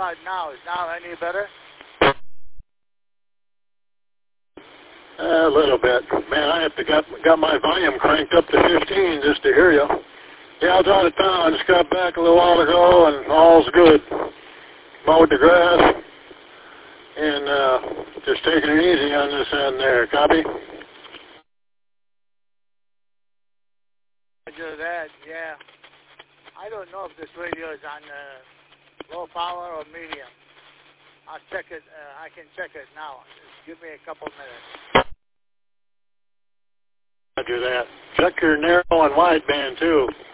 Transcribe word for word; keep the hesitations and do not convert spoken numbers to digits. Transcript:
about now? Is now any better? A little bit. Man, I have to got got my volume cranked up to fifteen just to hear you. Yeah, I was out of town. I just got back a little while ago, and all's good. Mowed the grass, and uh, just taking it easy on this end there. Copy? Roger that, yeah. I don't know if this radio is on uh, low power or medium. I'll check it. Uh, I can check it now. Just give me a couple minutes. Roger that. Check your narrow and wide band, too.